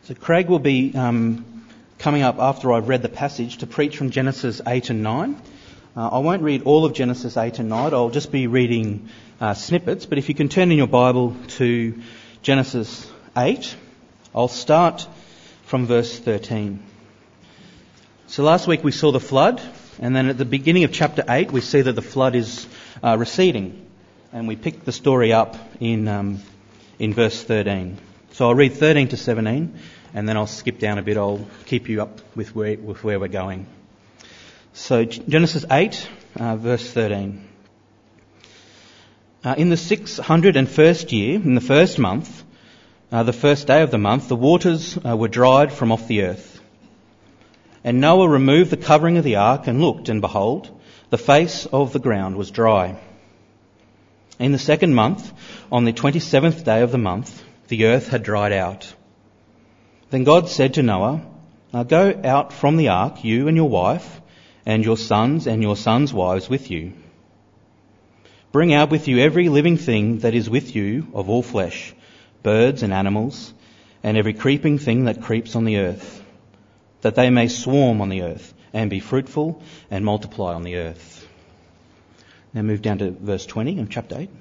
So Craig will be coming up after I've read the passage to preach from Genesis 8 and 9. I won't read all of Genesis 8 and 9, I'll just be reading snippets, but if you can turn in your Bible to Genesis 8, I'll start from verse 13. So last week we saw the flood, and then at the beginning of chapter 8 we see that the flood is receding, and we pick the story up in verse 13. So I'll read 13 to 17, and then I'll skip down a bit. I'll keep you up with where we're going. So Genesis 8, verse 13. In the 601st year, in the first month, the first day of the month, the waters were dried from off the earth. And Noah removed the covering of the ark and looked, and behold, the face of the ground was dry. In the second month, on the 27th day of the month, the earth had dried out. Then God said to Noah, "Go out from the ark, you and your wife, and your sons' wives with you. Bring out with you every living thing that is with you of all flesh, birds and animals, and every creeping thing that creeps on the earth, that they may swarm on the earth, and be fruitful and multiply on the earth." Now move down to verse 20 of chapter 8.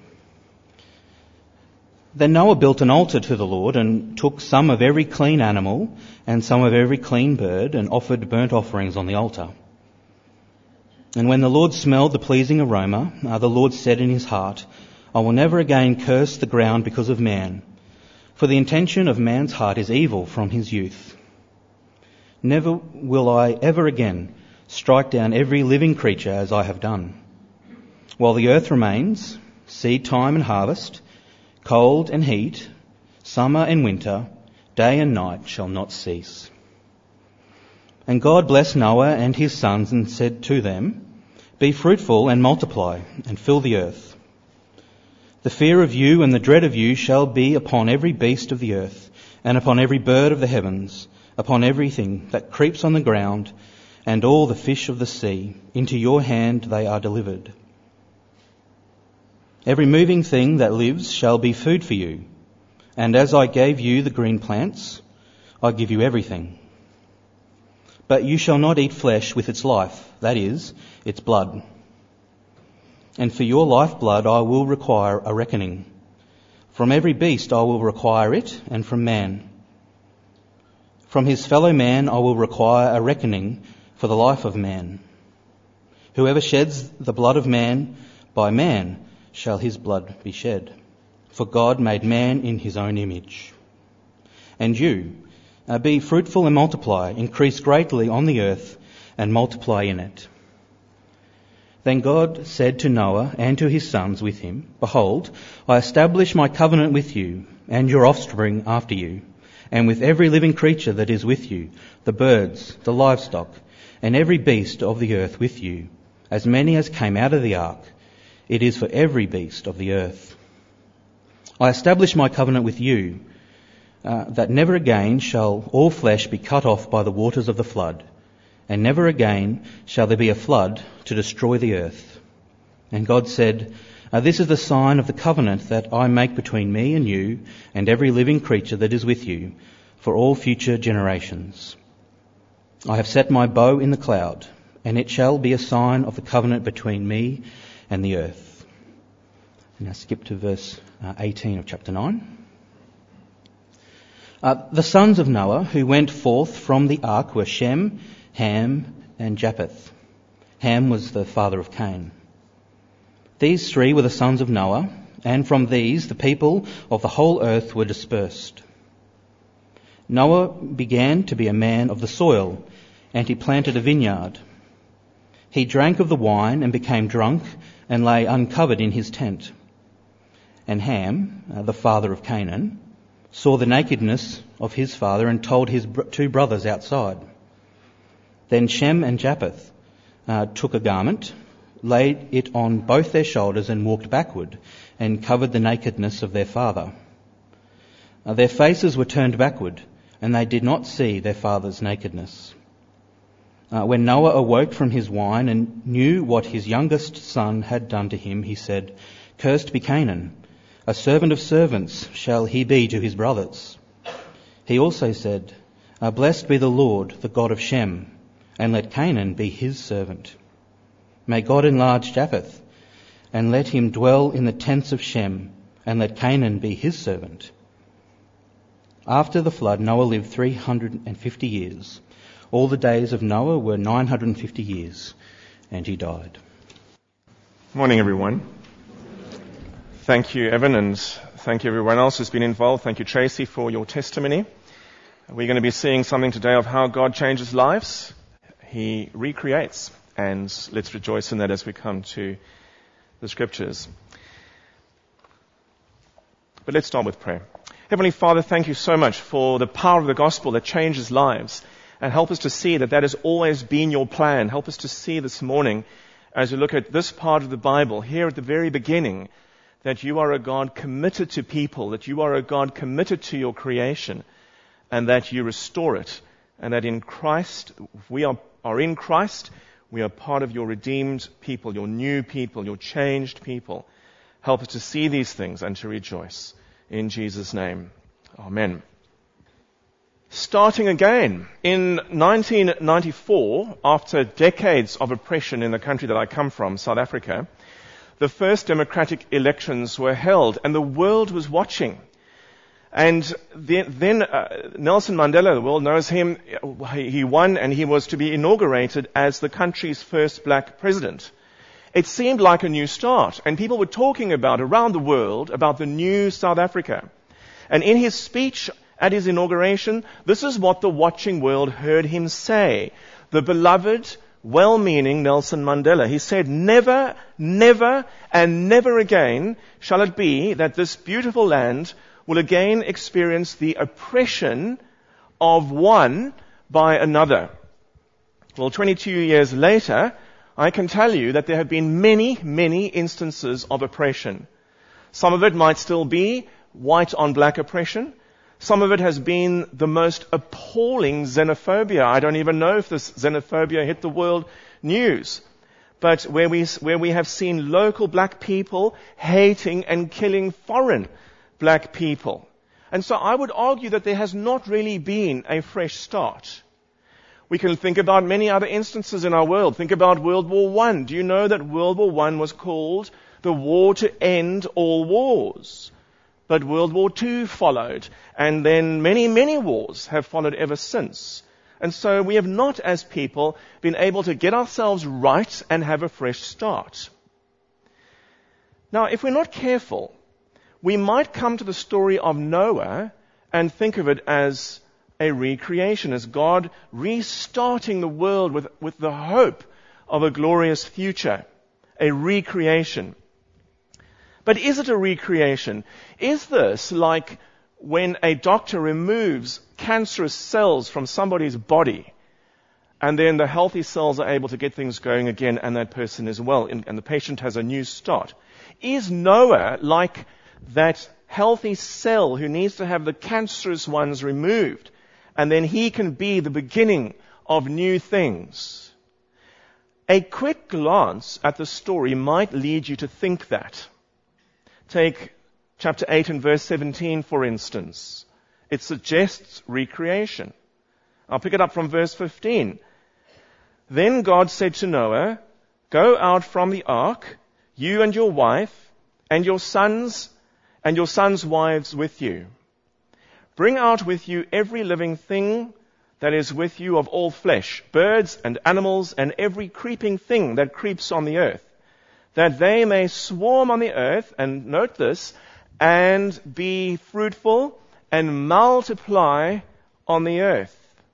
Then Noah built an altar to the Lord and took some of every clean animal and some of every clean bird and offered burnt offerings on the altar. And when the Lord smelled the pleasing aroma, the Lord said in his heart, "I will never again curse the ground because of man, for the intention of man's heart is evil from his youth. Never will I ever again strike down every living creature as I have done. While the earth remains, seed time and harvest, cold and heat, summer and winter, day and night shall not cease." And God blessed Noah and his sons and said to them, "Be fruitful and multiply and fill the earth. The fear of you and the dread of you shall be upon every beast of the earth and upon every bird of the heavens, upon everything that creeps on the ground and all the fish of the sea. Into your hand they are delivered. Every moving thing that lives shall be food for you. And as I gave you the green plants, I give you everything. But you shall not eat flesh with its life, that is, its blood. And for your lifeblood I will require a reckoning. From every beast I will require it, and from man. From his fellow man I will require a reckoning for the life of man. Whoever sheds the blood of man, by man shall his blood be shed. For God made man in his own image. And you, be fruitful and multiply, increase greatly on the earth, and multiply in it." Then God said to Noah and to his sons with him, "Behold, I establish my covenant with you and your offspring after you, and with every living creature that is with you, the birds, the livestock, and every beast of the earth with you, as many as came out of the ark. It is for every beast of the earth. I establish my covenant with you, that never again shall all flesh be cut off by the waters of the flood, and never again shall there be a flood to destroy the earth." And God said, "This is the sign of the covenant that I make between me and you and every living creature that is with you for all future generations. I have set my bow in the cloud, and it shall be a sign of the covenant between me and the earth." Now skip to verse 18 of chapter 9. The sons of Noah who went forth from the ark were Shem, Ham, and Japheth. Ham was the father of Cain. These three were the sons of Noah, and from these the people of the whole earth were dispersed. Noah began to be a man of the soil, and he planted a vineyard. He drank of the wine and became drunk and lay uncovered in his tent. And Ham, the father of Canaan, saw the nakedness of his father and told his two brothers outside. Then Shem and Japheth took a garment, laid it on both their shoulders and walked backward and covered the nakedness of their father. Their faces were turned backward and they did not see their father's nakedness. When Noah awoke from his wine and knew what his youngest son had done to him, he said, "Cursed be Canaan, a servant of servants shall he be to his brothers." He also said, Blessed be the Lord, the God of Shem, and let Canaan be his servant. May God enlarge Japheth, and let him dwell in the tents of Shem, and let Canaan be his servant. After the flood, Noah lived 350 years. All the days of Noah were 950 years, and he died. Morning, everyone. Thank you, Evan, and thank you everyone else who's been involved. Thank you, Tracy, for your testimony. We're going to be seeing something today of how God changes lives. He recreates, and let's rejoice in that as we come to the Scriptures. But let's start with prayer. Heavenly Father, thank you so much for the power of the gospel that changes lives, and help us to see that has always been your plan. Help us to see this morning, as we look at this part of the Bible, here at the very beginning, that you are a God committed to people, that you are a God committed to your creation, and that you restore it, and that in Christ, we are in Christ, we are part of your redeemed people, your new people, your changed people. Help us to see these things and to rejoice. In Jesus' name, amen. Starting again, in 1994, after decades of oppression in the country that I come from, South Africa, the first democratic elections were held, and the world was watching. And then Nelson Mandela, the world knows him, he won, and he was to be inaugurated as the country's first black president. It seemed like a new start, and people were talking about, around the world, about the new South Africa. And in his speech at his inauguration, this is what the watching world heard him say. The beloved, well-meaning Nelson Mandela. He said, never, never, and never again shall it be that this beautiful land will again experience the oppression of one by another. Well, 22 years later, I can tell you that there have been many, many instances of oppression. Some of it might still be white on black oppression. Some of it has been the most appalling xenophobia. I don't even know if this xenophobia hit the world news. But where we have seen local black people hating and killing foreign black people. And so I would argue that there has not really been a fresh start. We can think about many other instances in our world. Think about World War I. Do you know that World War I was called the war to end all wars? But World War II followed, and then many, many wars have followed ever since. And so we have not, as people, been able to get ourselves right and have a fresh start. Now, if we're not careful, we might come to the story of Noah and think of it as a recreation, as God restarting the world with the hope of a glorious future, a recreation. But is it a recreation? Is this like when a doctor removes cancerous cells from somebody's body and then the healthy cells are able to get things going again and that person is well and the patient has a new start? Is Noah like that healthy cell who needs to have the cancerous ones removed and then he can be the beginning of new things? A quick glance at the story might lead you to think that. Take chapter 8 and verse 17, for instance. It suggests recreation. I'll pick it up from verse 15. Then God said to Noah, go out from the ark, you and your wife, and your sons wives with you. Bring out with you every living thing that is with you of all flesh, birds and animals and every creeping thing that creeps on the earth, that they may swarm on the earth, and note this, and be fruitful and multiply on the earth.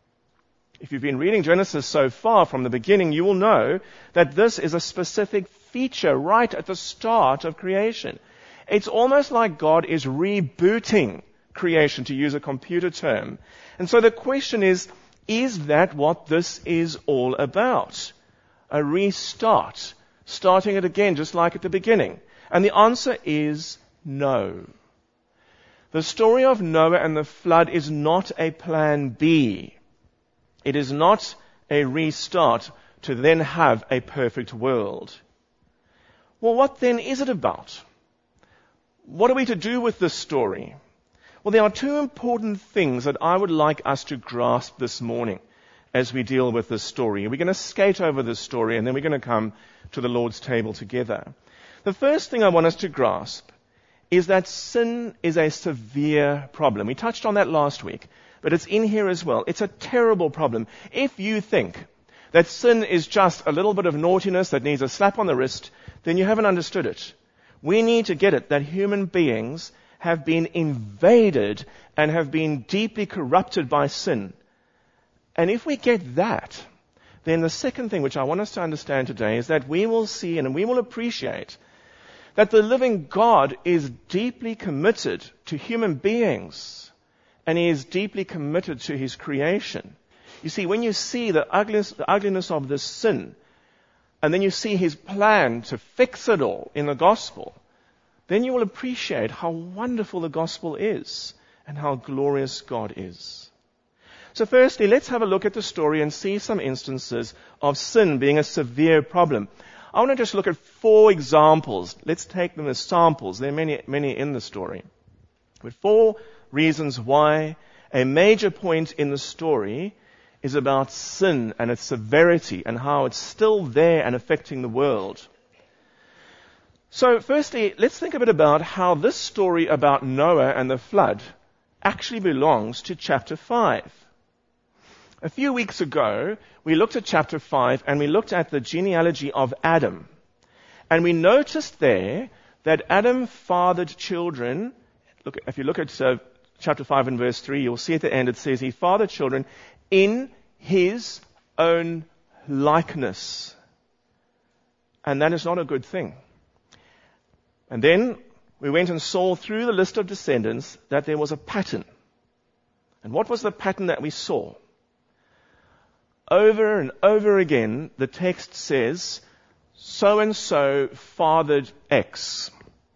If you've been reading Genesis so far from the beginning, you will know that this is a specific feature right at the start of creation. It's almost like God is rebooting creation, to use a computer term. And so the question is that what this is all about? A restart. Starting it again, just like at the beginning. And the answer is no. The story of Noah and the flood is not a plan B. It is not a restart to then have a perfect world. Well, what then is it about? What are we to do with this story? Well, there are two important things that I would like us to grasp this morning as we deal with this story. We're going to skate over this story, and then we're going to come to the Lord's table together. The first thing I want us to grasp is that sin is a severe problem. We touched on that last week, but it's in here as well. It's a terrible problem. If you think that sin is just a little bit of naughtiness that needs a slap on the wrist, then you haven't understood it. We need to get it that human beings have been invaded and have been deeply corrupted by sin. And if we get that, then the second thing which I want us to understand today is that we will see and we will appreciate that the living God is deeply committed to human beings, and He is deeply committed to His creation. You see, when you see the ugliness of this sin, and then you see His plan to fix it all in the gospel, then you will appreciate how wonderful the gospel is and how glorious God is. So firstly, let's have a look at the story and see some instances of sin being a severe problem. I want to just look at 4 examples. Let's take them as samples. There are many in the story. But 4 reasons why a major point in the story is about sin and its severity and how it's still there and affecting the world. So firstly, let's think a bit about how this story about Noah and the flood actually belongs to chapter 5. A few weeks ago, we looked at chapter 5 and we looked at the genealogy of Adam. And we noticed there that Adam fathered children. If you look at chapter 5 and verse 3, you'll see at the end it says he fathered children in his own likeness. And that is not a good thing. And then we went and saw through the list of descendants that there was a pattern. And what was the pattern that we saw? Over and over again, the text says, so-and-so fathered X,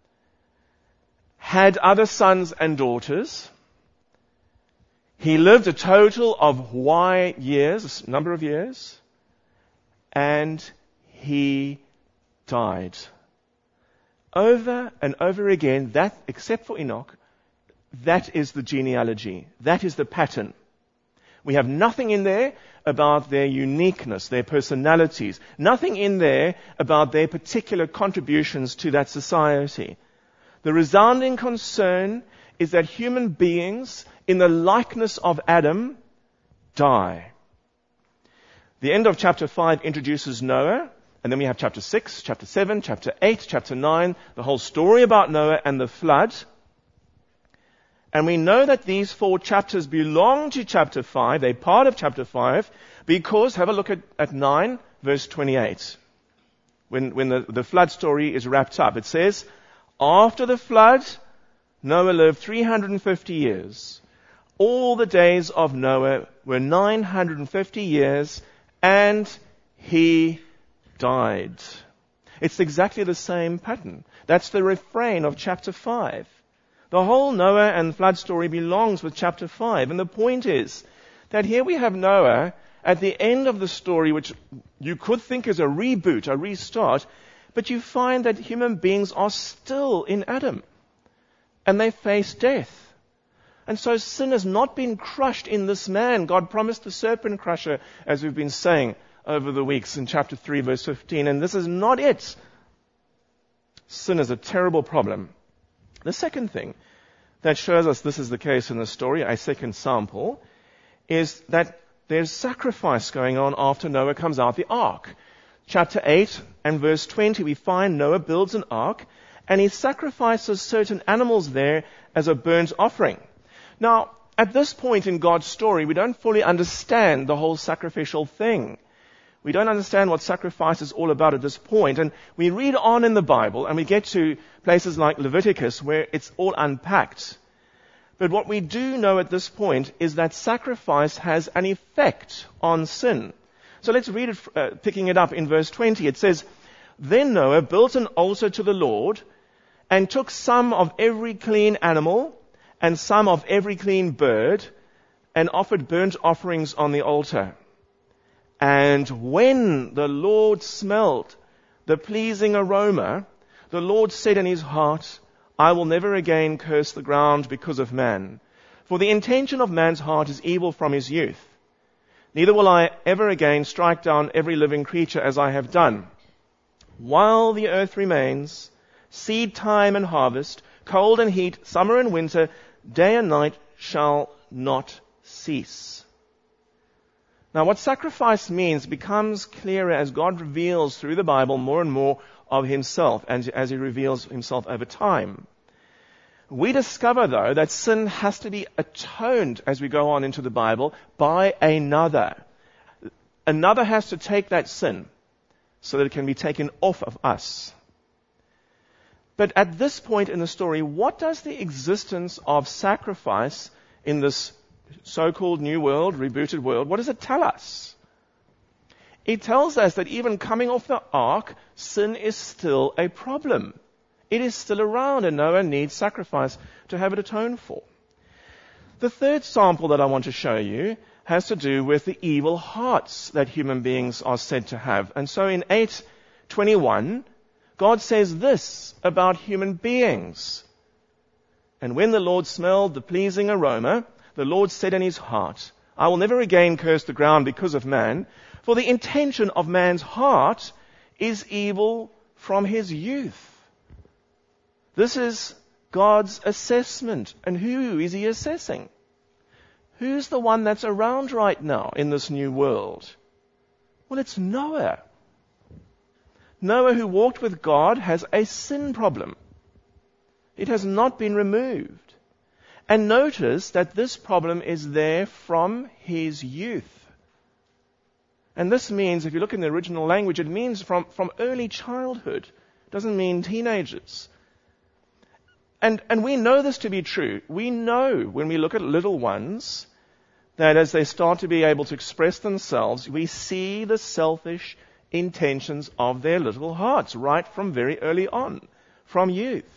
had other sons and daughters. He lived a total of Y years, a number of years, and he died. Over and over again, that, except for Enoch, that is the genealogy. That is the pattern. We have nothing in there about their uniqueness, their personalities. Nothing in there about their particular contributions to that society. The resounding concern is that human beings in the likeness of Adam die. The end of chapter 5 introduces Noah, and then we have chapter 6, chapter 7, chapter 8, chapter 9, the whole story about Noah and the flood. And we know that these 4 chapters belong to chapter 5. They're part of chapter 5 because, have a look at 9, verse 28. When the flood story is wrapped up, it says, after the flood, Noah lived 350 years. All the days of Noah were 950 years, and he died. It's exactly the same pattern. That's the refrain of chapter 5. The whole Noah and flood story belongs with chapter 5. And the point is that here we have Noah at the end of the story, which you could think is a reboot, a restart, but you find that human beings are still in Adam. And they face death. And so sin has not been crushed in this man. God promised the serpent crusher, as we've been saying over the weeks in chapter 3, verse 15. And this is not it. Sin is a terrible problem. The second thing that shows us this is the case in the story, a second sample, is that there's sacrifice going on after Noah comes out the ark. Chapter 8 and verse 20, we find Noah builds an ark and he sacrifices certain animals there as a burnt offering. Now, at this point in God's story, we don't fully understand the whole sacrificial thing. We don't understand what sacrifice is all about at this point. And we read on in the Bible and we get to places like Leviticus where it's all unpacked. But what we do know at this point is that sacrifice has an effect on sin. So let's read it, picking it up in verse 20. It says, then Noah built an altar to the Lord and took some of every clean animal and some of every clean bird and offered burnt offerings on the altar. And when the Lord smelled the pleasing aroma, the Lord said in his heart, I will never again curse the ground because of man. For the intention of man's heart is evil from his youth. Neither will I ever again strike down every living creature as I have done. While the earth remains, seed time and harvest, cold and heat, summer and winter, day and night shall not cease. Now, what sacrifice means becomes clearer as God reveals through the Bible more and more of himself, and as he reveals himself over time. We discover, though, that sin has to be atoned as we go on into the Bible by another. Another has to take that sin so that it can be taken off of us. But at this point in the story, what does the existence of sacrifice in this so-called new world, rebooted world, what does it tell us? It tells us that even coming off the ark, sin is still a problem. It is still around, and Noah needs sacrifice to have it atoned for. The third sample that I want to show you has to do with the evil hearts that human beings are said to have. And so in 8:21, God says this about human beings. And when the Lord smelled the pleasing aroma, the Lord said in his heart, I will never again curse the ground because of man, for the intention of man's heart is evil from his youth. This is God's assessment. And who is he assessing? Who's the one that's around right now in this new world? Well, it's Noah. Noah, who walked with God, has a sin problem. It has not been removed. And notice that this problem is there from his youth. And this means, if you look in the original language, it means from early childhood. It doesn't mean teenagers. And we know this to be true. We know when we look at little ones that as they start to be able to express themselves, we see the selfish intentions of their little hearts right from very early on, from youth.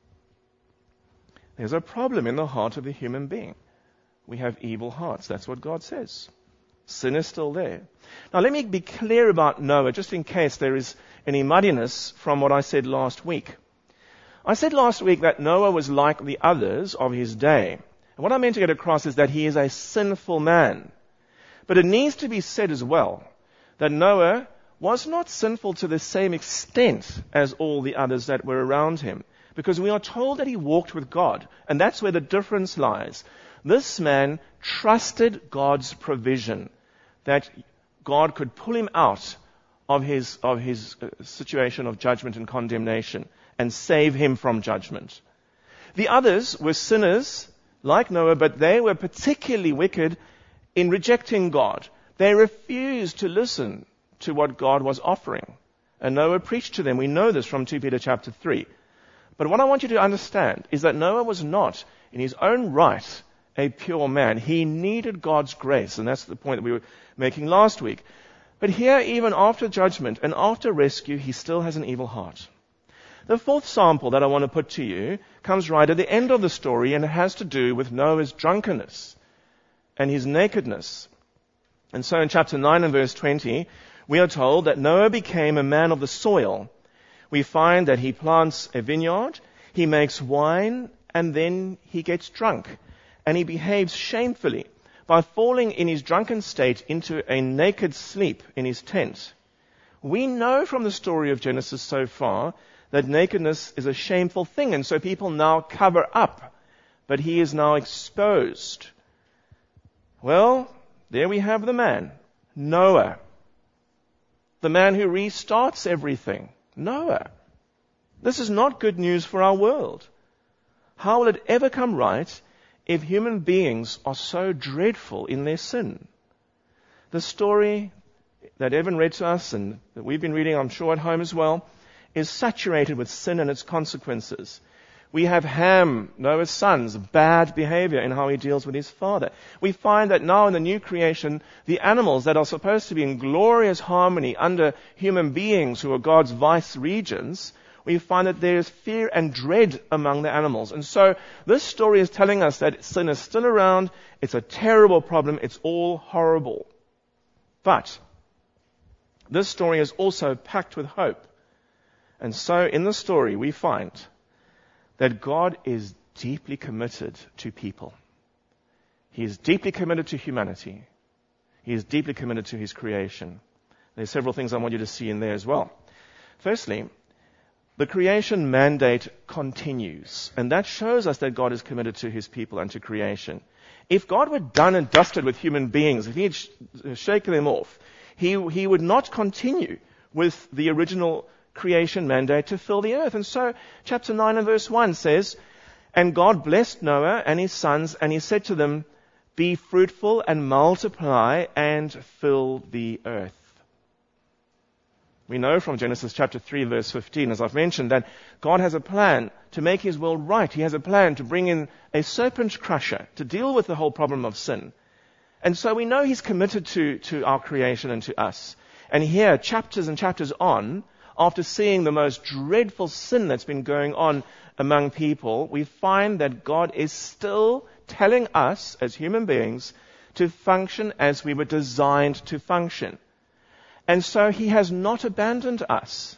There's a problem in the heart of the human being. We have evil hearts. That's what God says. Sin is still there. Now let me be clear about Noah, just in case there is any muddiness from what I said last week. I said last week that Noah was like the others of his day. And what I meant to get across is that he is a sinful man. But it needs to be said as well that Noah was not sinful to the same extent as all the others that were around him. Because we are told that he walked with God. And that's where the difference lies. This man trusted God's provision, that God could pull him out of his situation of judgment and condemnation and save him from judgment. The others were sinners like Noah, but they were particularly wicked in rejecting God. They refused to listen to what God was offering. And Noah preached to them. We know this from 2 Peter chapter 3. But what I want you to understand is that Noah was not, in his own right, a pure man. He needed God's grace, and that's the point that we were making last week. But here, even after judgment and after rescue, he still has an evil heart. The fourth sample that I want to put to you comes right at the end of the story, and it has to do with Noah's drunkenness and his nakedness. And so in chapter 9 and verse 20, we are told that Noah became a man of the soil. We find that he plants a vineyard, he makes wine, and then he gets drunk. And he behaves shamefully by falling in his drunken state into a naked sleep in his tent. We know from the story of Genesis so far that nakedness is a shameful thing, and so people now cover up. But he is now exposed. Well, there we have the man, Noah. The man who restarts everything. Noah. This is not good news for our world. How will it ever come right if human beings are so dreadful in their sin? The story that Evan read to us and that we've been reading, I'm sure at home as well, is saturated with sin and its consequences. We have Ham, Noah's son's bad behavior in how he deals with his father. We find that now in the new creation, the animals that are supposed to be in glorious harmony under human beings who are God's vice regents, we find that there is fear and dread among the animals. And so this story is telling us that sin is still around. It's a terrible problem. It's all horrible. But this story is also packed with hope. And so in the story we find that God is deeply committed to people. He is deeply committed to humanity. He is deeply committed to his creation. There's several things I want you to see in there as well. Firstly, the creation mandate continues, and that shows us that God is committed to his people and to creation. If God were done and dusted with human beings, if he had shaken them off, he would not continue with the original creation mandate to fill the earth. And so, chapter 9 and verse 1 says, "And God blessed Noah and his sons, and he said to them, 'Be fruitful and multiply and fill the earth.'" We know from Genesis chapter 3 verse 15, as I've mentioned, that God has a plan to make his world right. He has a plan to bring in a serpent crusher to deal with the whole problem of sin. And so we know he's committed to our creation and to us. And here, chapters and chapters on, after seeing the most dreadful sin that's been going on among people, we find that God is still telling us as human beings to function as we were designed to function. And so he has not abandoned us.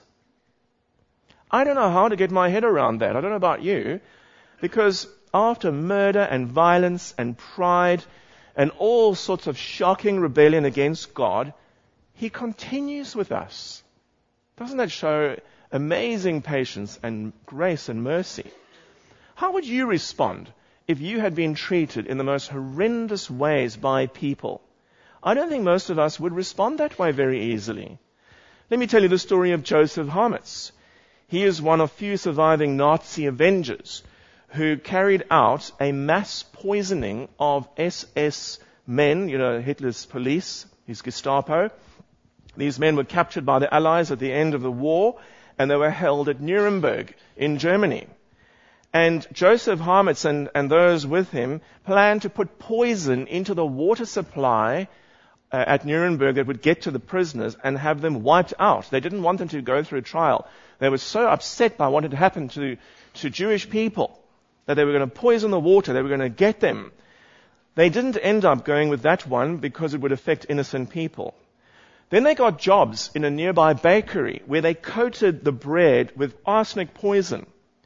I don't know how to get my head around that. I don't know about you. Because after murder and violence and pride and all sorts of shocking rebellion against God, he continues with us. Doesn't that show amazing patience and grace and mercy? How would you respond if you had been treated in the most horrendous ways by people? I don't think most of us would respond that way very easily. Let me tell you the story of Joseph Hametz. He is one of few surviving Nazi avengers who carried out a mass poisoning of SS men, Hitler's police, his Gestapo. These men were captured by the Allies at the end of the war, and they were held at Nuremberg in Germany. And Joseph Hametz and those with him planned to put poison into the water supply at Nuremberg that would get to the prisoners and have them wiped out. They didn't want them to go through a trial. They were so upset by what had happened to Jewish people that they were going to poison the water. They were going to get them. They didn't end up going with that one because it would affect innocent people. Then they got jobs in a nearby bakery where they coated the bread with arsenic poison.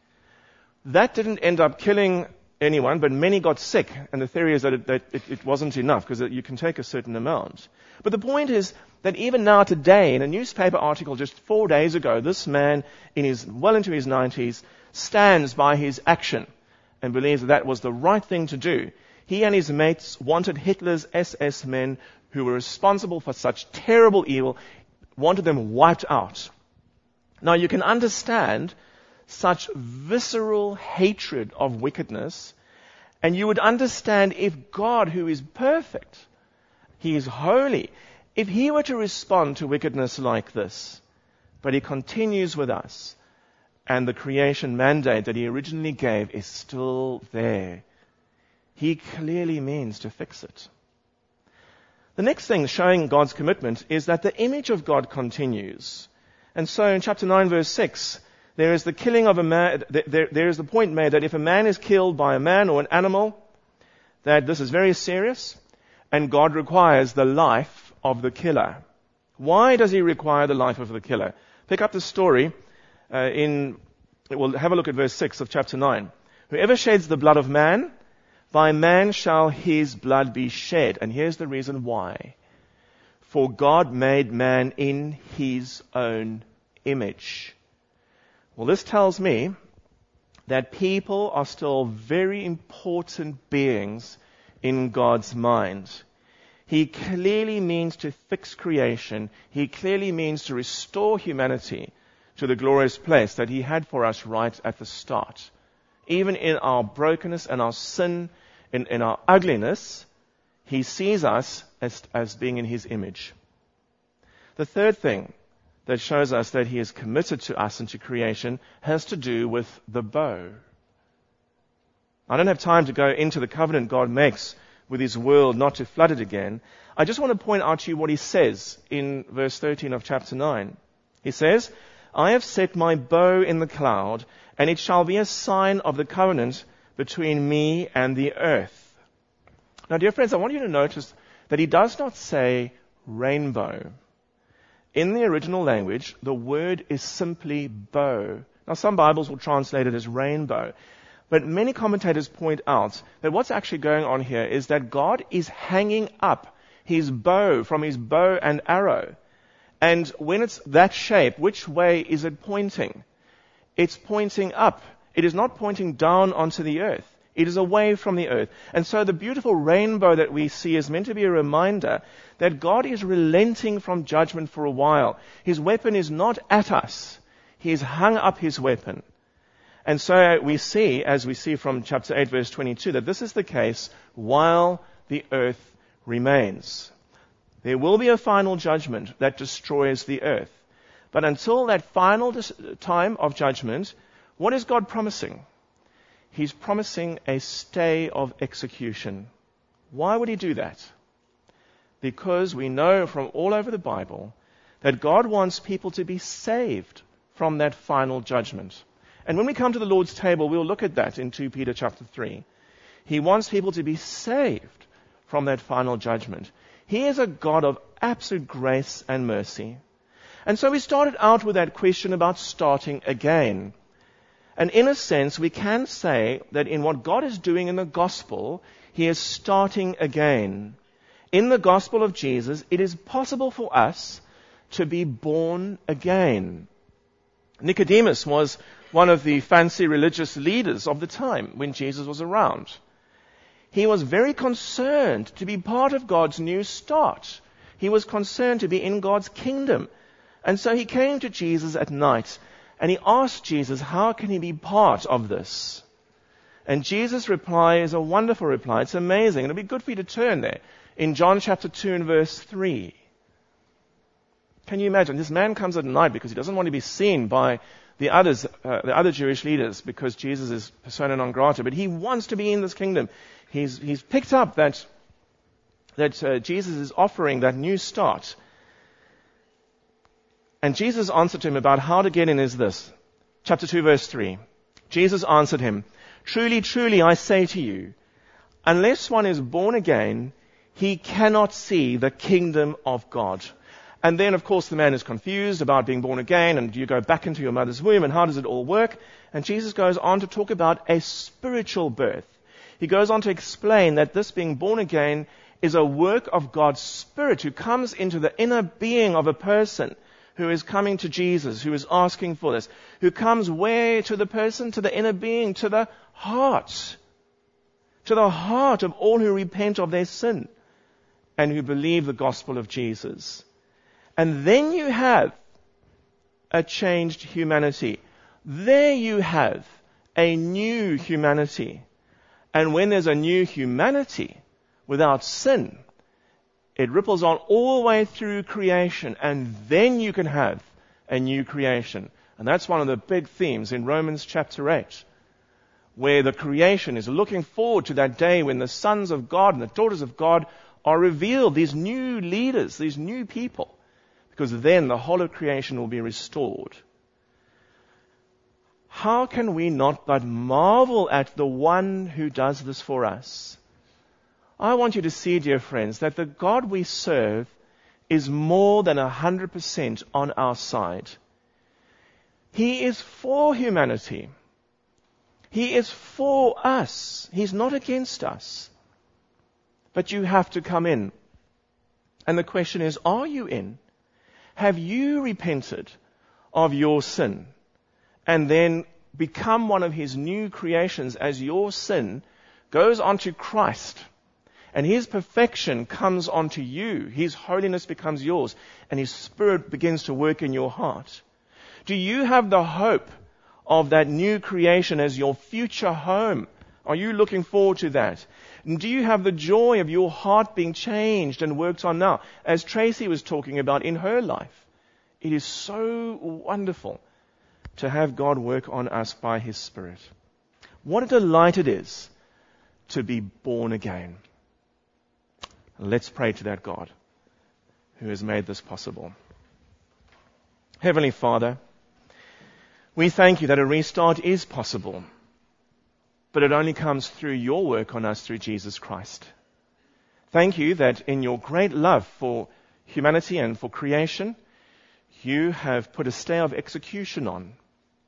That didn't end up killing anyone, but many got sick. And the theory is that it wasn't enough because you can take a certain amount. But the point is that even now today, in a newspaper article just 4 days ago, this man well into his 90s stands by his action and believes that was the right thing to do. He and his mates wanted Hitler's SS men who were responsible for such terrible evil, wanted them wiped out. Now you can understand such visceral hatred of wickedness, and you would understand if God, who is perfect, he is holy, if he were to respond to wickedness like this. But he continues with us, and the creation mandate that he originally gave is still there. He clearly means to fix it. The next thing showing God's commitment is that the image of God continues. And so in chapter 9 verse 6, there is the killing of a man, there is the point made that if a man is killed by a man or an animal, that this is very serious, and God requires the life of the killer. Why does he require the life of the killer? Pick up the story we'll have a look at verse 6 of chapter 9. "Whoever sheds the blood of man, by man shall his blood be shed." And here's the reason why. "For God made man in his own image." Well, this tells me that people are still very important beings in God's mind. He clearly means to fix creation. He clearly means to restore humanity to the glorious place that he had for us right at the start. Even in our brokenness and our sin, in our ugliness, he sees us as being in his image. The third thing that shows us that he is committed to us and to creation has to do with the bow. I don't have time to go into the covenant God makes with his world not to flood it again. I just want to point out to you what he says in verse 13 of chapter 9. He says, "I have set my bow in the cloud, and it shall be a sign of the covenant between me and the earth." Now, dear friends, I want you to notice that he does not say rainbow. In the original language, the word is simply bow, Now, some Bibles will translate it as rainbow. But many commentators point out that what's actually going on here is that God is hanging up his bow from his bow and arrow. And when it's that shape, which way is it pointing? It's pointing up. It is not pointing down onto the earth. It is away from the earth. And so the beautiful rainbow that we see is meant to be a reminder that God is relenting from judgment for a while. His weapon is not at us. He has hung up his weapon. And so we see, as we see from chapter 8, verse 22, that this is the case while the earth remains. There will be a final judgment that destroys the earth. But until that final time of judgment, what is God promising? He's promising a stay of execution. Why would he do that? Because we know from all over the Bible that God wants people to be saved from that final judgment. And when we come to the Lord's table, we'll look at that in 2 Peter chapter 3. He wants people to be saved from that final judgment. He is a God of absolute grace and mercy. And so we started out with that question about starting again. And in a sense, we can say that in what God is doing in the gospel, he is starting again. In the gospel of Jesus, it is possible for us to be born again. Nicodemus was one of the fancy religious leaders of the time when Jesus was around. He was very concerned to be part of God's new start. He was concerned to be in God's kingdom. And so he came to Jesus at night and he asked Jesus, how can he be part of this? And Jesus' reply is a wonderful reply. It's amazing. It'll be good for you to turn there. In John chapter 2 and verse 3. Can you imagine? This man comes at night because he doesn't want to be seen by the other Jewish leaders, because Jesus is persona non grata, but he wants to be in this kingdom. He's picked up that Jesus is offering that new start. And Jesus' answer to him about how to get in is this. Chapter 2, verse 3. Jesus answered him, "Truly, truly, I say to you, unless one is born again, he cannot see the kingdom of God." And then, of course, the man is confused about being born again, and do you go back into your mother's womb, and how does it all work? And Jesus goes on to talk about a spiritual birth. He goes on to explain that this being born again is a work of God's Spirit who comes into the inner being of a person who is coming to Jesus, who is asking for this, who comes where to the person? To the inner being, to the heart of all who repent of their sin and who believe the gospel of Jesus. And then you have a changed humanity. There you have a new humanity. And when there's a new humanity without sin, it ripples on all the way through creation, and then you can have a new creation. And that's one of the big themes in Romans chapter 8, where the creation is looking forward to that day when the sons of God and the daughters of God are revealed, these new leaders, these new people, because then the whole of creation will be restored. How can we not but marvel at the one who does this for us? I want you to see, dear friends, that the God we serve is more than 100% on our side. He is for humanity. He is for us. He's not against us. But you have to come in. And the question is, are you in? Have you repented of your sin and then become one of his new creations as your sin goes onto Christ and his perfection comes onto you? His holiness becomes yours and his Spirit begins to work in your heart. Do you have the hope of that new creation as your future home? Are you looking forward to that? And do you have the joy of your heart being changed and worked on now, as Tracy was talking about in her life? It is so wonderful to have God work on us by his Spirit. What a delight it is to be born again. Let's pray to that God who has made this possible. Heavenly Father, we thank you that a restart is possible, but it only comes through your work on us through Jesus Christ. Thank you that in your great love for humanity and for creation, you have put a stay of execution on,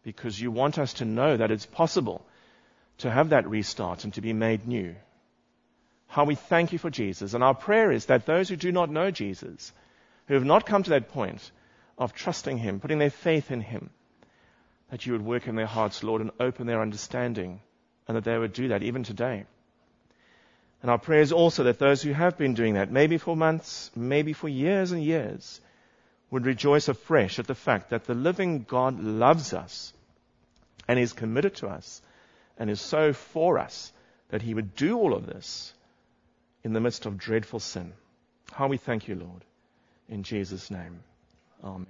because you want us to know that it's possible to have that restart and to be made new. How we thank you for Jesus. And our prayer is that those who do not know Jesus, who have not come to that point of trusting him, putting their faith in him, that you would work in their hearts, Lord, and open their understanding, and that they would do that even today. And our prayer is also that those who have been doing that, maybe for months, maybe for years and years, would rejoice afresh at the fact that the living God loves us and is committed to us and is so for us that he would do all of this in the midst of dreadful sin. How we thank you, Lord. In Jesus' name. Amen.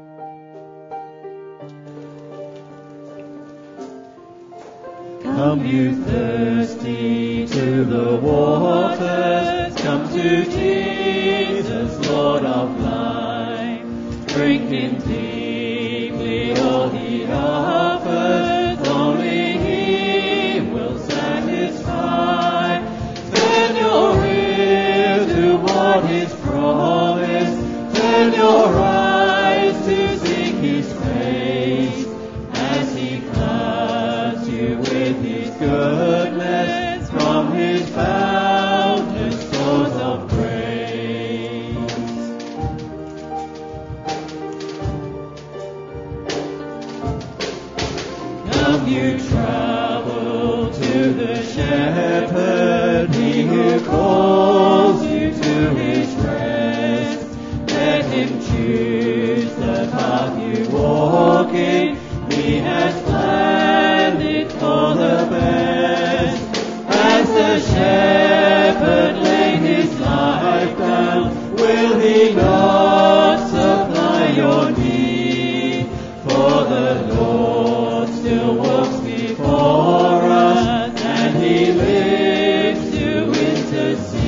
Come you thirsty to the waters, come to Jesus, Lord of life. Drink in deeply all he offers, only he will satisfy. Turn your ear to what is promised, turn your eyes to seek his face, as he clothes you with his goodness from his boundless stores of grace. Come you travel to the shepherd, he who calls you to his rest. Let him choose the path you walk in, he has planned it for the best. As the shepherd laid his life down, will he not supply your need? For the Lord still walks before us, and he lives to intercede.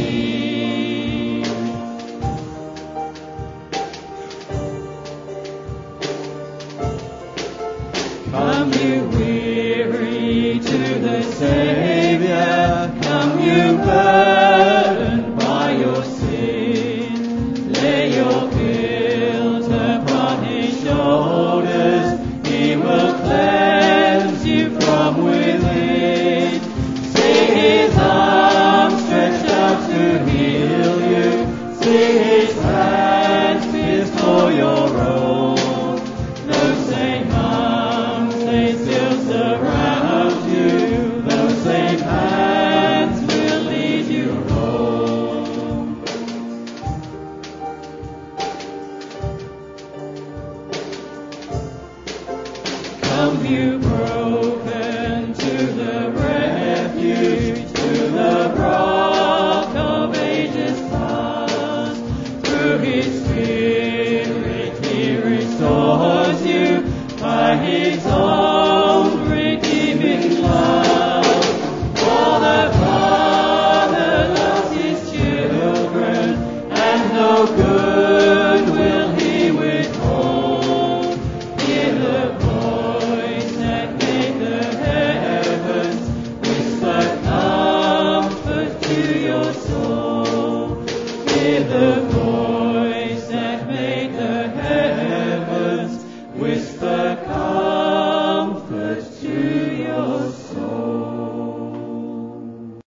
Come you weary to the Savior, come you burdened by your sin. Lay your guilt upon his shoulders, he will cleanse you from within. See his arms stretched out to heal you, see his hands pierced for your own. Those same arms, they still surround you, those same hands will lead you home. Come you broken to the refuge, to the rock of ages past, through his Spirit